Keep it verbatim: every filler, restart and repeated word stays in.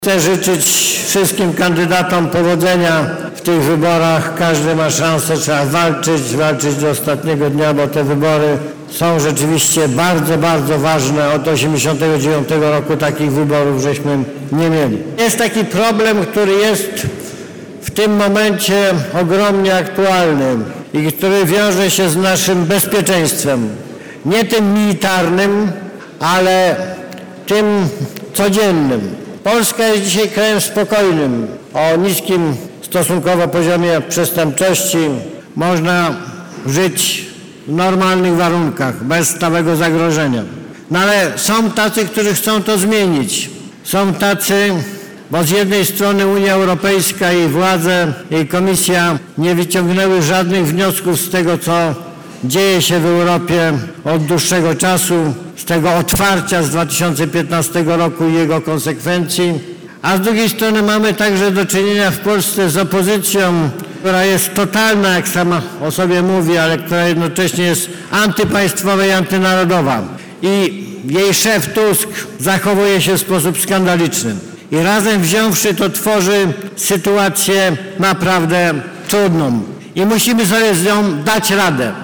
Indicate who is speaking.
Speaker 1: Chcę życzyć wszystkim kandydatom powodzenia w tych wyborach. Każdy ma szansę, trzeba walczyć, walczyć do ostatniego dnia, bo te wybory są rzeczywiście bardzo, bardzo ważne. Od osiemdziesiątego dziewiątego roku takich wyborów żeśmy nie mieli. Jest taki problem, który jest w tym momencie ogromnie aktualny i który wiąże się z naszym bezpieczeństwem. Nie tym militarnym, ale tym codziennym. Polska jest dzisiaj krajem spokojnym, o niskim stosunkowo poziomie przestępczości. Można żyć w normalnych warunkach, bez stałego zagrożenia. No ale są tacy, którzy chcą to zmienić. Są tacy, bo z jednej strony Unia Europejska i władze, jej komisja nie wyciągnęły żadnych wniosków z tego, co dzieje się w Europie od dłuższego czasu, z tego otwarcia z dwa tysiące piętnastego roku i jego konsekwencji, a z drugiej strony mamy także do czynienia w Polsce z opozycją, która jest totalna, jak sama o sobie mówi, ale która jednocześnie jest antypaństwowa i antynarodowa. I jej szef Tusk zachowuje się w sposób skandaliczny. I razem wziąwszy to tworzy sytuację naprawdę trudną. I musimy sobie z nią dać radę.